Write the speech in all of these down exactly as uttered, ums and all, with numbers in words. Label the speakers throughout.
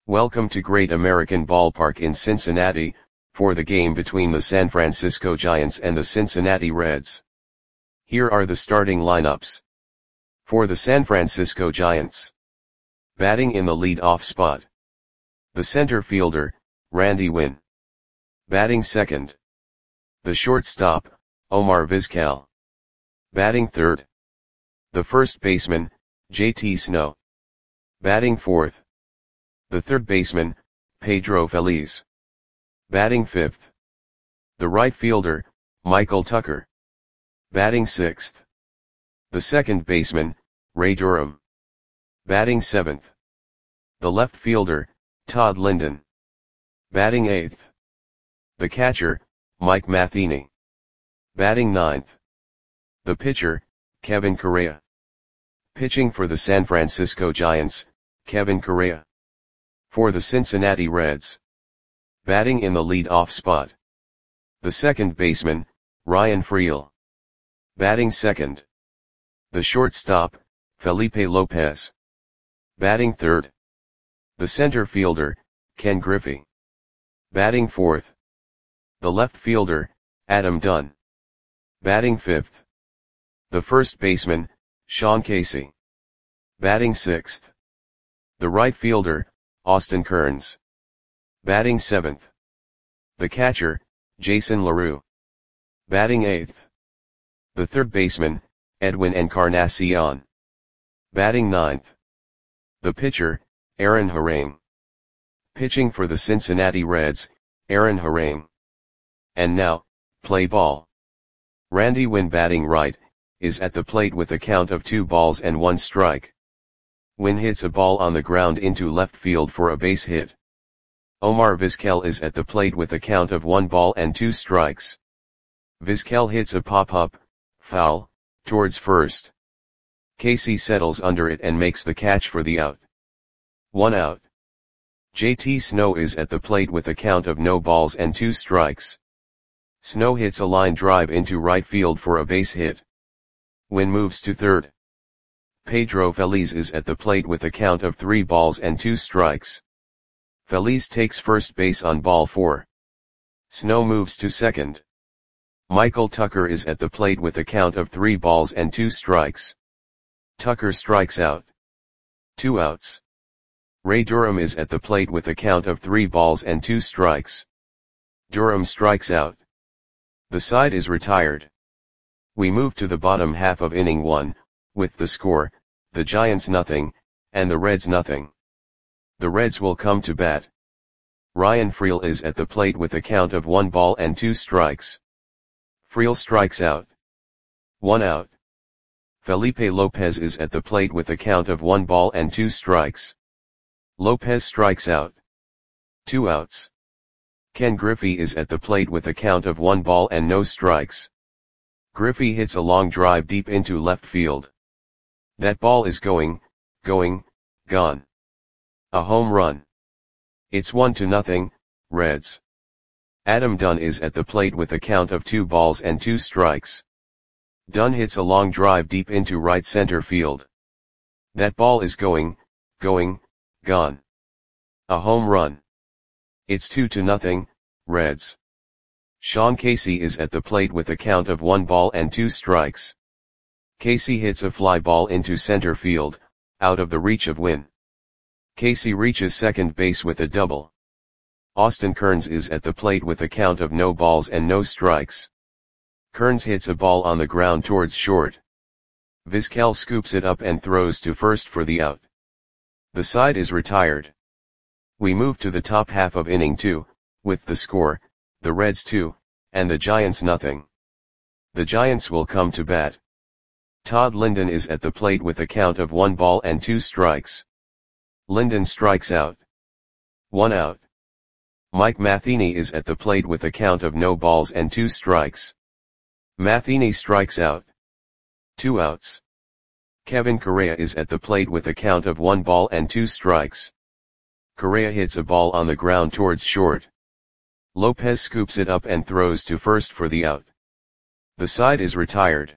Speaker 1: Welcome to Great American Ballpark in Cincinnati, for the game between the San Francisco Giants and the Cincinnati Reds. Here are the starting lineups. For the San Francisco Giants. Batting in the lead-off spot. The center fielder, Randy Winn. Batting second. The shortstop, Omar Vizquel. Batting third. The first baseman, J T Snow. Batting fourth. The third baseman, Pedro Feliz. Batting fifth. The right fielder, Michael Tucker. Batting sixth. The second baseman, Ray Durham. Batting seventh. The left fielder, Todd Linden. Batting eighth. The catcher, Mike Matheny. Batting ninth. The pitcher, Kevin Correa. Pitching for the San Francisco Giants, Kevin Correa. For the Cincinnati Reds. Batting in the lead-off spot. The second baseman, Ryan Freel. Batting second. The shortstop, Felipe Lopez. Batting third. The center fielder, Ken Griffey. Batting fourth. The left fielder, Adam Dunn. Batting fifth. The first baseman, Sean Casey. Batting sixth. The right fielder, Austin Kearns. Batting seventh. The catcher, Jason LaRue. Batting eighth. The third baseman, Edwin Encarnacion. Batting ninth. The pitcher, Aaron Harang. Pitching for the Cincinnati Reds, Aaron Harang. And now, play ball. Randy Winn, batting right, is at the plate with a count of two balls and one strike. Winn hits a ball on the ground into left field for a base hit. Omar Vizquel is at the plate with a count of one ball and two strikes. Vizquel hits a pop-up, foul, towards first. Casey settles under it and makes the catch for the out. One out. J T Snow is at the plate with a count of no balls and two strikes. Snow hits a line drive into right field for a base hit. Winn moves to third. Pedro Feliz is at the plate with a count of three balls and two strikes. Feliz takes first base on ball four. Snow moves to second. Michael Tucker is at the plate with a count of three balls and two strikes. Tucker strikes out. Two outs. Ray Durham is at the plate with a count of three balls and two strikes. Durham strikes out. The side is retired. We move to the bottom half of inning one, with the score, the Giants nothing, and the Reds nothing. The Reds will come to bat. Ryan Freel is at the plate with a count of one ball and two strikes. Freel strikes out. One out. Felipe Lopez is at the plate with a count of one ball and two strikes. Lopez strikes out. Two outs. Ken Griffey is at the plate with a count of one ball and no strikes. Griffey hits a long drive deep into left field. That ball is going, going, gone. A home run. It's one to nothing, Reds. Adam Dunn is at the plate with a count of two balls and two strikes. Dunn hits a long drive deep into right center field. That ball is going, going, gone. A home run. It's two to nothing, Reds. Sean Casey is at the plate with a count of one ball and two strikes. Casey hits a fly ball into center field, out of the reach of Winn. Casey reaches second base with a double. Austin Kearns is at the plate with a count of no balls and no strikes. Kearns hits a ball on the ground towards short. Vizquel scoops it up and throws to first for the out. The side is retired. We move to the top half of inning two, with the score, the Reds two, and the Giants nothing. The Giants will come to bat. Todd Linden is at the plate with a count of one ball and two strikes. Linden strikes out. One out. Mike Matheny is at the plate with a count of no balls and two strikes. Matheny strikes out. Two outs. Kevin Correa is at the plate with a count of one ball and two strikes. Correa hits a ball on the ground towards short. Lopez scoops it up and throws to first for the out. The side is retired.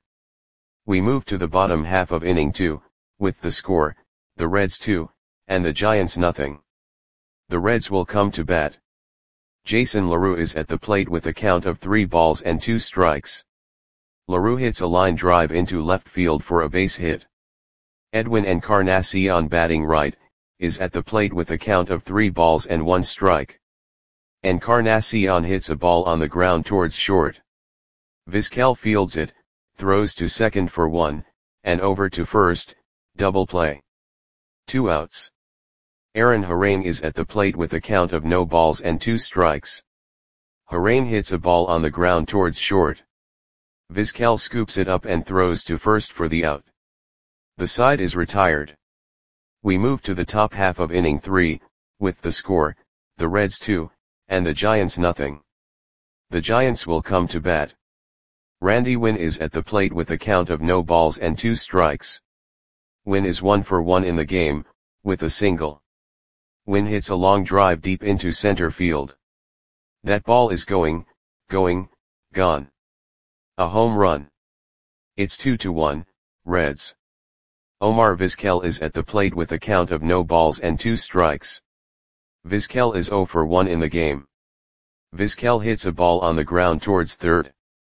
Speaker 1: We move to the bottom half of inning two, with the score, the Reds two, and the Giants nothing. The Reds will come to bat. Jason LaRue is at the plate with a count of three balls and two strikes. LaRue hits a line drive into left field for a base hit. Edwin Encarnacion, batting right, is at the plate with a count of three balls and one strike. Encarnacion hits a ball on the ground towards short. Vizquel fields it, throws to second for one, and over to first, double play. Two outs. Aaron Harang is at the plate with a count of no balls and two strikes. Harang hits a ball on the ground towards short. Vizquel scoops it up and throws to first for the out. The side is retired. We move to the top half of inning three, with the score, the Reds two, and the Giants nothing. The Giants will come to bat. Randy Winn is at the plate with a count of no balls and two strikes. Winn is one for one in the game, with a single. Winn hits a long drive deep into center field. That ball is going, going, gone. A home run. It's two to one, Reds. Omar Vizquel is at the plate with a count of no balls and two strikes. Vizquel is zero for one in the game. Vizquel hits a ball on the ground towards third.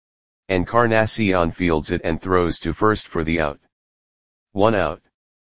Speaker 1: Encarnacion fields it and throws to first for the out. One out.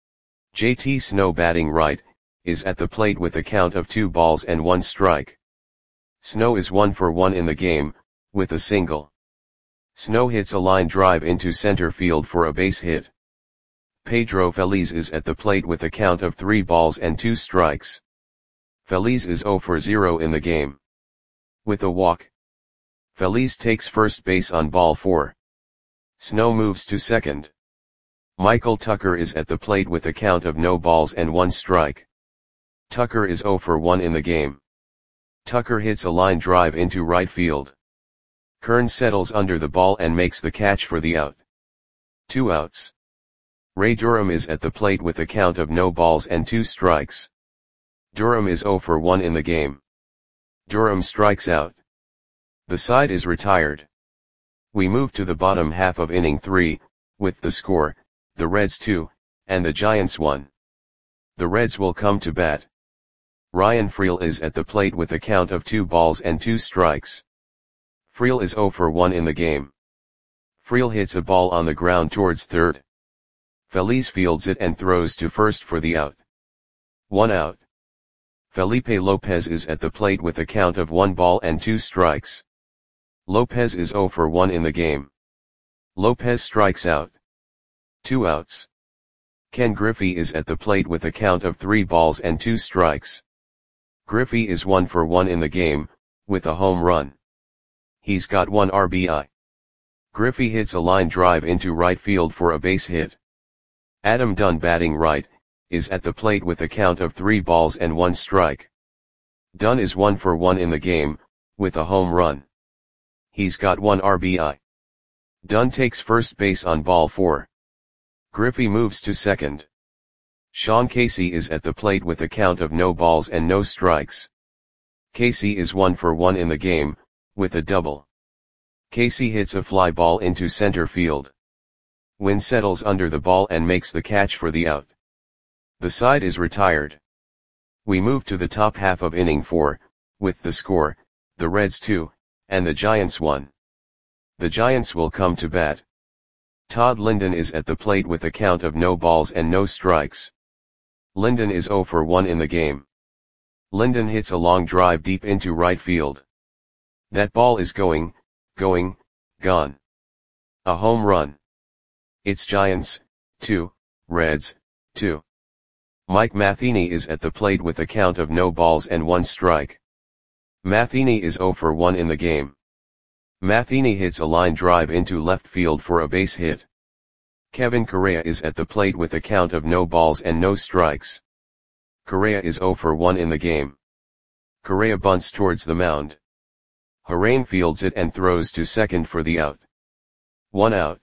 Speaker 1: J T Snow, batting right, is at the plate with a count of two balls and one strike. Snow is one for one in the game, with a single. Snow hits a line drive into center field for a base hit. Pedro Feliz is at the plate with a count of three balls and two strikes. Feliz is zero for zero in the game. With a walk. Feliz takes first base on ball four. Snow moves to second. Michael Tucker is at the plate with a count of no balls and one strike. Tucker is zero for one in the game. Tucker hits a line drive into right field. Kern settles under the ball and makes the catch for the out. Two outs. Ray Durham is at the plate with a count of no balls and two strikes. Durham is zero for one in the game. Durham strikes out. The side is retired. We move to the bottom half of inning three, with the score, the Reds two, and the Giants one. The Reds will come to bat. Ryan Freel is at the plate with a count of two balls and two strikes. Freel is zero for one in the game. Freel hits a ball on the ground towards third. Feliz fields it and throws to first for the out. One out. Felipe Lopez is at the plate with a count of one ball and two strikes. Lopez is zero for one in the game. Lopez strikes out. Two outs. Ken Griffey is at the plate with a count of three balls and two strikes. Griffey is one for one in the game, with a home run. He's got one R B I. Griffey hits a line drive into right field for a base hit. Adam Dunn, batting right, is at the plate with a count of three balls and one strike. Dunn is one for one in the game, with a home run. He's got one R B I. Dunn takes first base on ball four. Griffey moves to second. Sean Casey is at the plate with a count of no balls and no strikes. Casey is one for one in the game, with a double. Casey hits a fly ball into center field. Winn settles under the ball and makes the catch for the out. The side is retired. We move to the top half of inning four, with the score, the Reds two, and the Giants one. The Giants will come to bat. Todd Linden is at the plate with a count of no balls and no strikes. Linden is zero for one in the game. Linden hits a long drive deep into right field. That ball is going, going, gone. A home run. It's Giants, two, Reds, two. Mike Matheny is at the plate with a count of no balls and one strike. Matheny is zero for one in the game. Matheny hits a line drive into left field for a base hit. Kevin Correa is at the plate with a count of no balls and no strikes. Correa is zero for one in the game. Correa bunts towards the mound. Harang fields it and throws to second for the out. One out.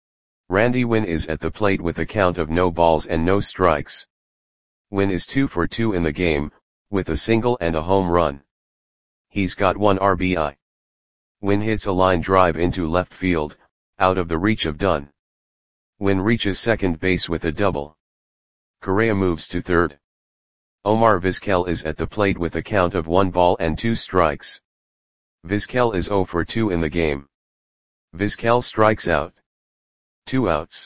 Speaker 1: Randy Winn is at the plate with a count of no balls and no strikes. Winn is two for two in the game, with a single and a home run. He's got one R B I. Winn hits a line drive into left field, out of the reach of Dunn. Winn reaches second base with a double. Correa moves to third. Omar Vizquel is at the plate with a count of one ball and two strikes. Vizquel is zero for two in the game. Vizquel strikes out. Two outs.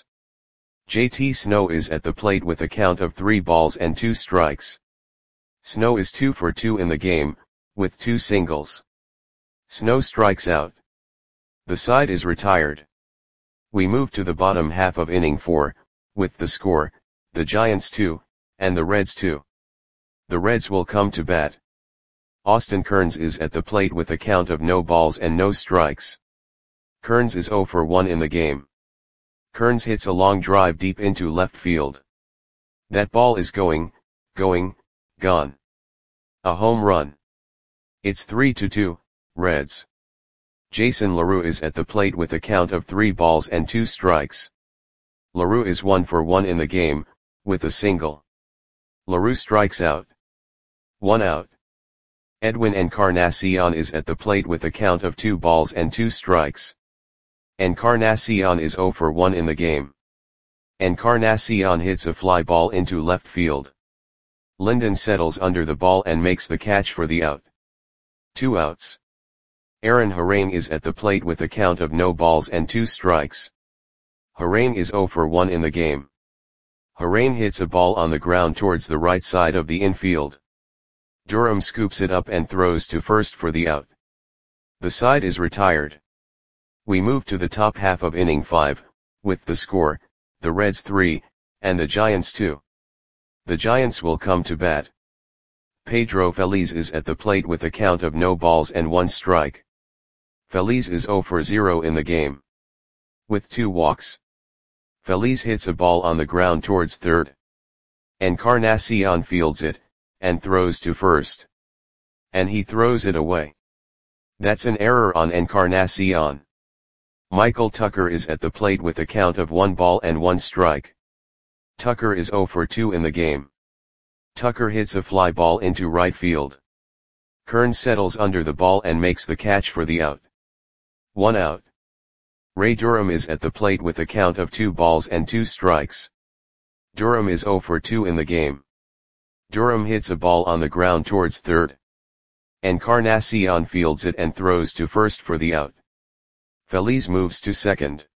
Speaker 1: J T Snow is at the plate with a count of three balls and two strikes. Snow is two for two in the game, with two singles. Snow strikes out. The side is retired. We move to the bottom half of inning four, with the score, the Giants two, and the Reds two. The Reds will come to bat. Austin Kearns is at the plate with a count of no balls and no strikes. Kearns is zero for one in the game. Kearns hits a long drive deep into left field. That ball is going, going, gone. A home run. It's three to two, Reds. Jason LaRue is at the plate with a count of three balls and two strikes. LaRue is one for one in the game, with a single. LaRue strikes out. One out. Edwin Encarnacion is at the plate with a count of two balls and two strikes. Encarnacion is zero for one in the game. Encarnacion hits a fly ball into left field. Linden settles under the ball and makes the catch for the out. Two outs. Aaron Harang is at the plate with a count of no balls and two strikes. Harang is zero for one in the game. Harang hits a ball on the ground towards the right side of the infield. Durham scoops it up and throws to first for the out. The side is retired. We move to the top half of inning five, with the score, the Reds three, and the Giants two. The Giants will come to bat. Pedro Feliz is at the plate with a count of no balls and one strike. Feliz is zero for zero in the game. With two walks. Feliz hits a ball on the ground towards third. Encarnacion fields it, and throws to first. And he throws it away. That's an error on Encarnacion. Michael Tucker is at the plate with a count of one ball and one strike. Tucker is zero for two in the game. Tucker hits a fly ball into right field. Kearns settles under the ball and makes the catch for the out. One out. Ray Durham is at the plate with a count of two balls and two strikes. Durham is zero for two in the game. Durham hits a ball on the ground towards third. Encarnacion fields it and throws to first for the out. Feliz moves to second.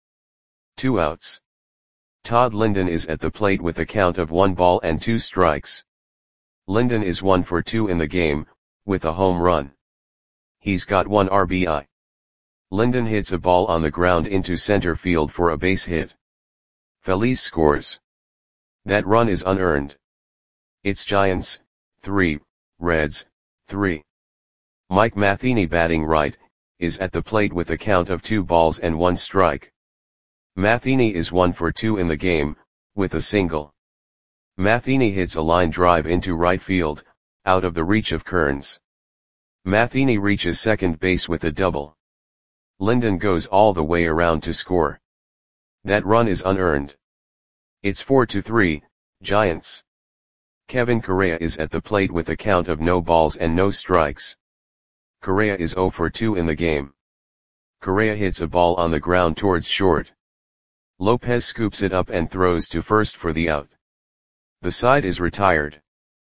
Speaker 1: Two outs. Todd Linden is at the plate with a count of one ball and two strikes. Linden is one for two in the game, with a home run. He's got one R B I. Linden hits a ball on the ground into center field for a base hit. Feliz scores. That run is unearned. It's Giants, three, Reds, three. Mike Matheny batting right, is at the plate with a count of two balls and one strike. Matheny is one for two in the game, with a single. Matheny hits a line drive into right field, out of the reach of Kearns. Matheny reaches second base with a double. Linden goes all the way around to score. That run is unearned. It's four to three, Giants. Kevin Correa is at the plate with a count of no balls and no strikes. Correa is zero for two in the game. Correa hits a ball on the ground towards short. Lopez scoops it up and throws to first for the out. The side is retired.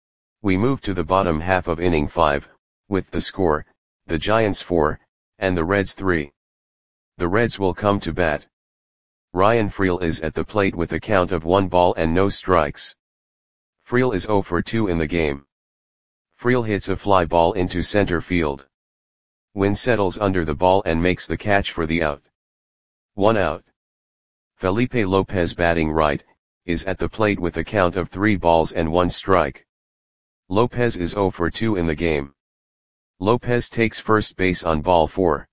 Speaker 1: We move to the bottom half of inning five, with the score, the Giants four, and the Reds three. The Reds will come to bat. Ryan Freel is at the plate with a count of one ball and no strikes. Freel is zero for two in the game. Freel hits a fly ball into center field. Wynn settles under the ball and makes the catch for the out. One out. Felipe Lopez batting right, is at the plate with a count of three balls and one strike. Lopez is zero for two in the game. Lopez takes first base on ball four.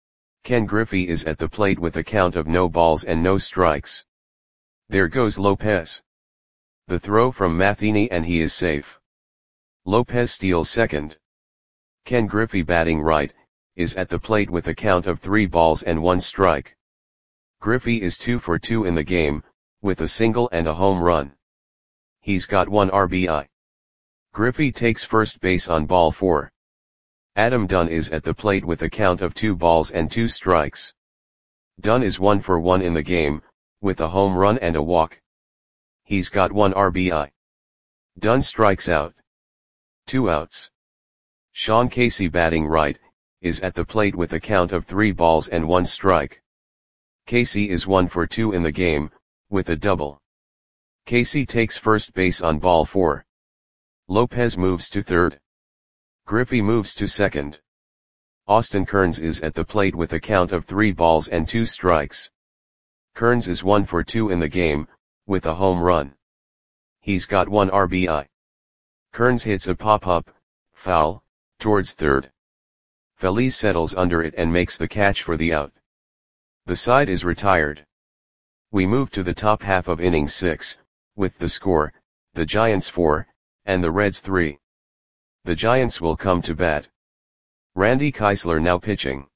Speaker 1: Ken Griffey is at the plate with a count of no balls and no strikes. There goes Lopez. The throw from Matheny and he is safe. Lopez steals second. Ken Griffey batting right, is at the plate with a count of three balls and one strike. Griffey is two for two in the game, with a single and a home run. He's got one R B I. Griffey takes first base on ball four. Adam Dunn is at the plate with a count of two balls and two strikes. Dunn is one for one in the game, with a home run and a walk. He's got one R B I. Dunn strikes out. Two outs. Sean Casey batting right, is at the plate with a count of three balls and one strike. Casey is one for two in the game, with a double. Casey takes first base on ball four. Lopez moves to third. Griffey moves to second. Austin Kearns is at the plate with a count of three balls and two strikes. Kearns is one for two in the game, with a home run. He's got one R B I. Kearns hits a pop-up, foul, towards third. Feliz settles under it and makes the catch for the out. The side is retired. We move to the top half of inning six, with the score, the Giants four, and the Reds three. The Giants will come to bat. Randy Keisler now pitching.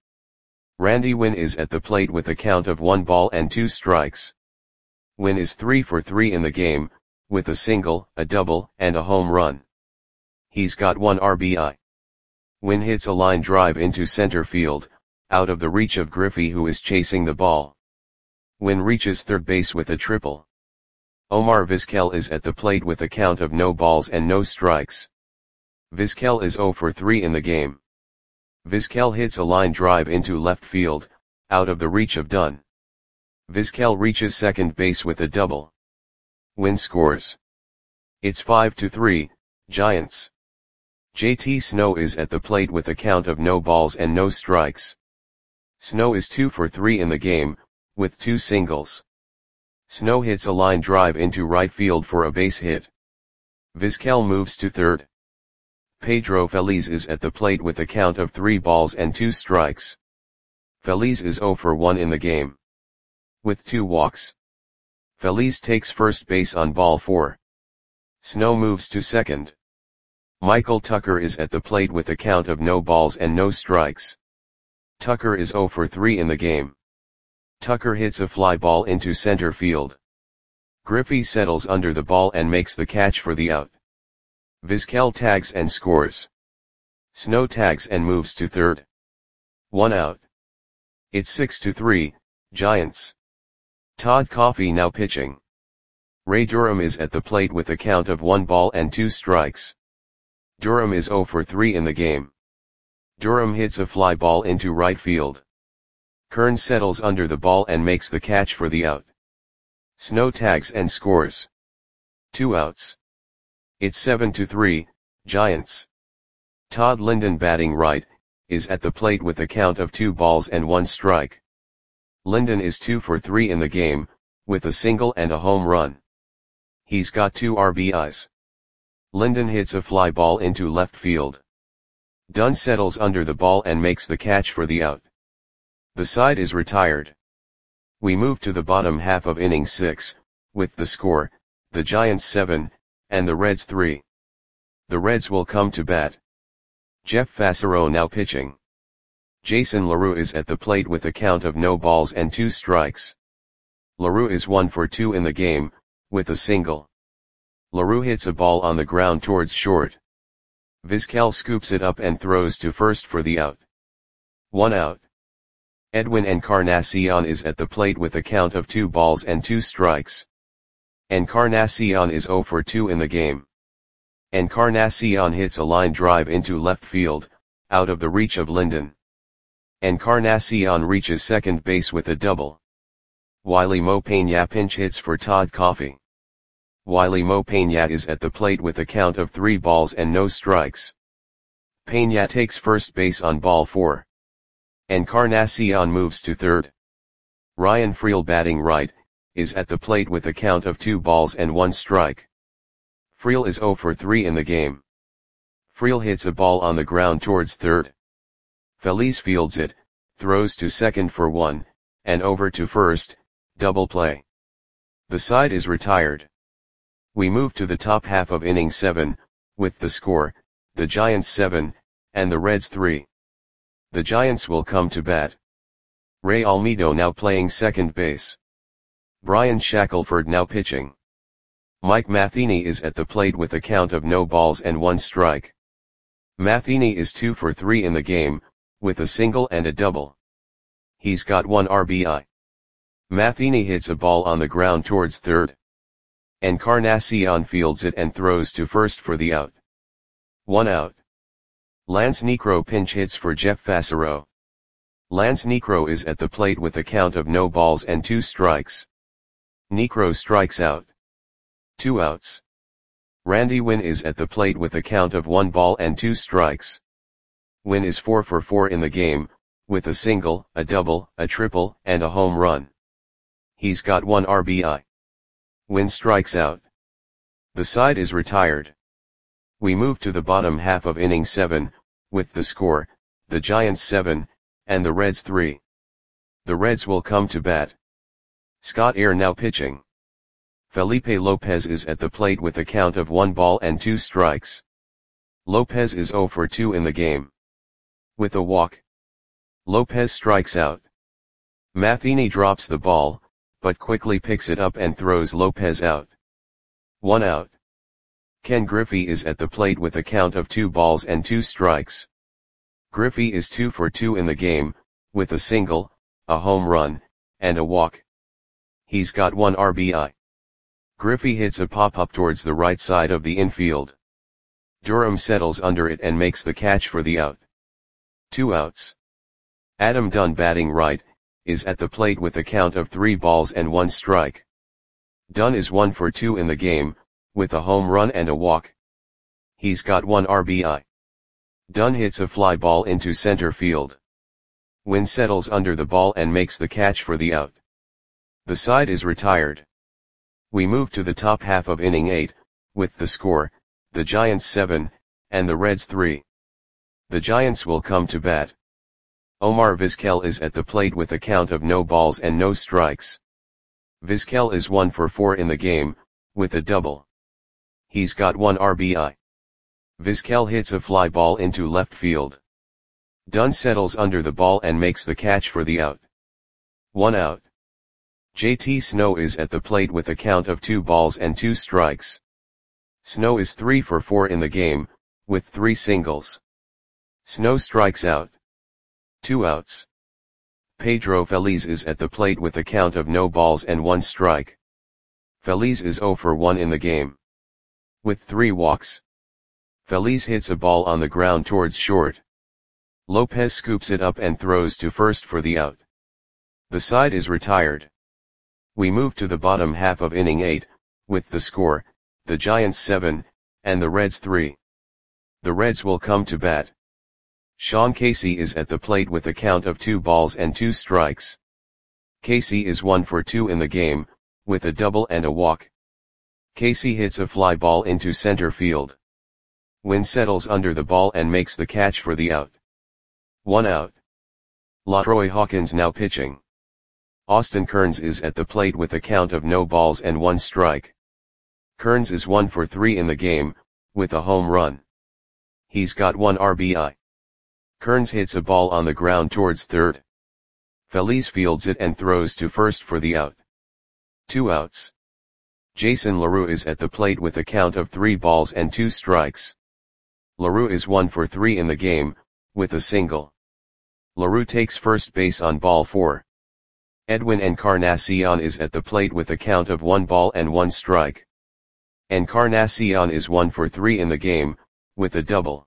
Speaker 1: Randy Winn is at the plate with a count of one ball and two strikes. Winn is three for three in the game, with a single, a double, and a home run. He's got one R B I. Winn hits a line drive into center field, out of the reach of Griffey, who is chasing the ball. Winn reaches third base with a triple. Omar Vizquel is at the plate with a count of no balls and no strikes. Vizquel is zero for three in the game. Vizquel hits a line drive into left field, out of the reach of Dunn. Vizquel reaches second base with a double. Winn scores. It's five to three, Giants. J T Snow is at the plate with a count of no balls and no strikes. Snow is two for three in the game, with two singles. Snow hits a line drive into right field for a base hit. Vizquel moves to third. Pedro Feliz is at the plate with a count of three balls and two strikes. Feliz is zero for one in the game, with two walks. Feliz takes first base on ball four. Snow moves to second. Michael Tucker is at the plate with a count of no balls and no strikes. Tucker is zero for three in the game. Tucker hits a fly ball into center field. Griffey settles under the ball and makes the catch for the out. Vizquel tags and scores. Snow tags and moves to third. One out. It's six to three, Giants. Todd Coffey now pitching. Ray Durham is at the plate with a count of one ball and two strikes. Durham is zero for three in the game. Durham hits a fly ball into right field. Kearns settles under the ball and makes the catch for the out. Snow tags and scores. Two outs. It's seven to three, Giants. Todd Linden batting right, is at the plate with a count of two balls and one strike. Linden is two for three in the game, with a single and a home run. He's got two R B Is. Linden hits a fly ball into left field. Dunn settles under the ball and makes the catch for the out. The side is retired. We move to the bottom half of inning six, with the score, the Giants seven, and the Reds three. The Reds will come to bat. Jeff Fassero now pitching. Jason LaRue is at the plate with a count of no balls and two strikes. LaRue is one for two in the game, with a single. LaRue hits a ball on the ground towards short. Vizquel scoops it up and throws to first for the out. One out. Edwin Encarnacion is at the plate with a count of two balls and two strikes. Encarnacion is zero for two in the game. Encarnacion hits a line drive into left field, out of the reach of Linden. Encarnacion reaches second base with a double. Wily Mo Peña pinch hits for Todd Coffey. Wily Mo Peña is at the plate with a count of three balls and no strikes. Peña takes first base on ball four. Encarnacion moves to third. Ryan Freel batting right, is at the plate with a count of two balls and one strike. Freel is zero for three in the game. Freel hits a ball on the ground towards third. Feliz fields it, throws to second for one, and over to first, double play. The side is retired. We move to the top half of inning seven, with the score, the Giants seven, and the Reds three. The Giants will come to bat. Ray Almedo now playing second base. Brian Shackelford now pitching. Mike Matheny is at the plate with a count of no balls and one strike. Matheny is two for three in the game, with a single and a double. He's got one R B I. Matheny hits a ball on the ground towards third. Encarnacion fields it and throws to first for the out. one out. Lance Niekro pinch hits for Jeff Fassero. Lance Niekro is at the plate with a count of no balls and two strikes. Niekro strikes out. Two outs. Randy Winn is at the plate with a count of one ball and two strikes. Winn is four for four in the game, with a single, a double, a triple, and a home run. He's got one R B I. Winn strikes out. The side is retired. We move to the bottom half of inning seven, with the score, the Giants seven, and the Reds three. The Reds will come to bat. Scott Air now pitching. Felipe Lopez is at the plate with a count of one ball and two strikes. Lopez is zero for two in the game. With a walk, Lopez strikes out. Matheny drops the ball, but quickly picks it up and throws Lopez out. One out. Ken Griffey is at the plate with a count of two balls and two strikes. Griffey is two for two in the game, with a single, a home run, and a walk. He's got one R B I. Griffey hits a pop-up towards the right side of the infield. Durham settles under it and makes the catch for the out. Two outs. Adam Dunn, batting right, is at the plate with a count of three balls and one strike. Dunn is one for two in the game, with a home run and a walk. He's got one R B I. Dunn hits a fly ball into center field. Winn settles under the ball and makes the catch for the out. The side is retired. We move to the top half of inning eight, with the score, the Giants seven, and the Reds three. The Giants will come to bat. Omar Vizquel is at the plate with a count of no balls and no strikes. Vizquel is one for four in the game, with a double. He's got one R B I. Vizquel hits a fly ball into left field. Dunn settles under the ball and makes the catch for the out. One out. J T Snow is at the plate with a count of two balls and two strikes. Snow is three for four in the game, with three singles. Snow strikes out. Two outs. Pedro Feliz is at the plate with a count of no balls and one strike. Feliz is zero for one in the game. With three walks. Feliz hits a ball on the ground towards short. Lopez scoops it up and throws to first for the out. The side is retired. We move to the bottom half of inning eight, with the score, the Giants seven, and the Reds three. The Reds will come to bat. Sean Casey is at the plate with a count of two balls and two strikes. Casey is one for two in the game, with a double and a walk. Casey hits a fly ball into center field. Winn settles under the ball and makes the catch for the out. One out. LaTroy Hawkins now pitching. Austin Kearns is at the plate with a count of no balls and one strike. Kearns is one for three in the game, with a home run. He's got one R B I. Kearns hits a ball on the ground towards third. Feliz fields it and throws to first for the out. Two outs. Jason LaRue is at the plate with a count of three balls and two strikes. LaRue is one for three in the game, with a single. LaRue takes first base on ball four. Edwin Encarnacion is at the plate with a count of one ball and one strike. Encarnacion is one for three in the game, with a double.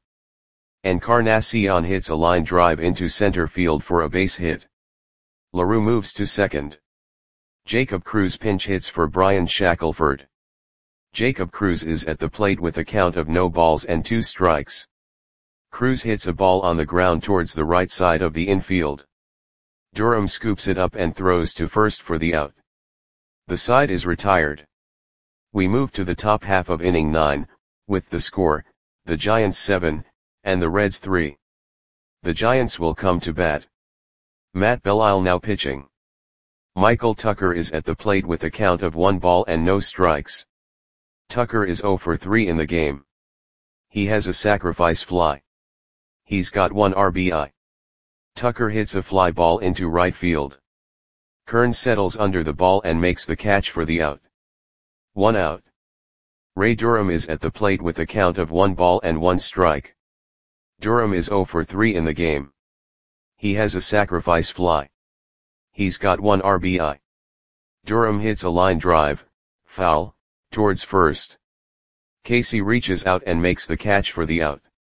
Speaker 1: Encarnacion hits a line drive into center field for a base hit. LaRue moves to second. Jacob Cruz pinch hits for Brian Shackelford. Jacob Cruz is at the plate with a count of no balls and two strikes. Cruz hits a ball on the ground towards the right side of the infield. Durham scoops it up and throws to first for the out. The side is retired. We move to the top half of inning nine, with the score, the Giants seven, and the Reds three. The Giants will come to bat. Matt Belisle now pitching. Michael Tucker is at the plate with a count of one ball and no strikes. Tucker is zero for three in the game. He has a sacrifice fly. He's got one R B I. Tucker hits a fly ball into right field. Kearns settles under the ball and makes the catch for the out. One out. Ray Durham is at the plate with a count of one ball and one strike. Durham is zero for three in the game. He has a sacrifice fly. He's got one R B I. Durham hits a line drive, foul, towards first. Casey reaches out and makes the catch for the out.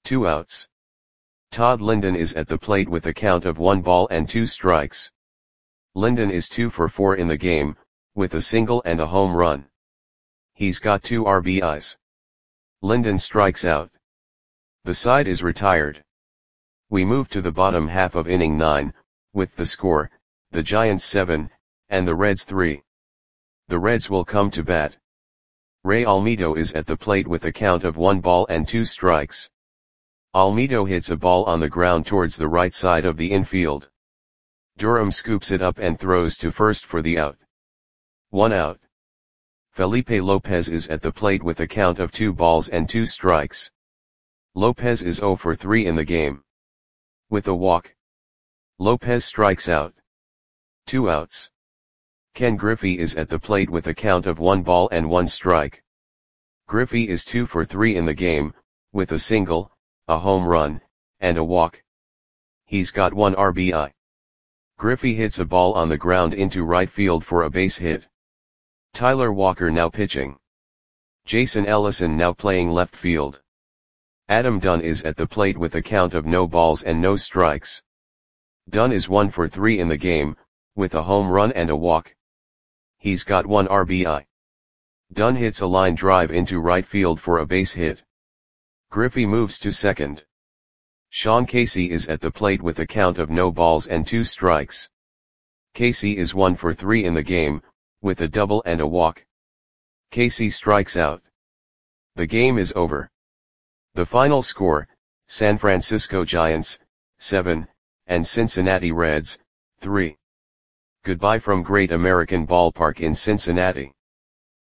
Speaker 1: Two outs. Todd Linden is at the plate with a count of one ball and two strikes. Linden is two for four in the game, with a single and a home run. He's got two R B Is. Linden strikes out. The side is retired. We move to the bottom half of inning nine, with the score, the Giants seven, and the Reds three. The Reds will come to bat. Ray Almedo is at the plate with a count of one ball and two strikes. Almedo hits a ball on the ground towards the right side of the infield. Durham scoops it up and throws to first for the out. One out. Felipe Lopez is at the plate with a count of two balls and two strikes. Lopez is zero for three in the game. With a walk, Lopez strikes out. Two outs. Ken Griffey is at the plate with a count of one ball and one strike. Griffey is two for three in the game, with a single, a home run, and a walk. He's got one R B I. Griffey hits a ball on the ground into right field for a base hit. Tyler Walker now pitching. Jason Ellison now playing left field. Adam Dunn is at the plate with a count of no balls and no strikes. Dunn is one for three in the game, with a home run and a walk. He's got one R B I. Dunn hits a line drive into right field for a base hit. Griffey moves to second. Sean Casey is at the plate with a count of no balls and two strikes. Casey is one for three in the game, with a double and a walk. Casey strikes out. The game is over. The final score, San Francisco Giants, seven, and Cincinnati Reds, three. Goodbye from Great American Ballpark in Cincinnati.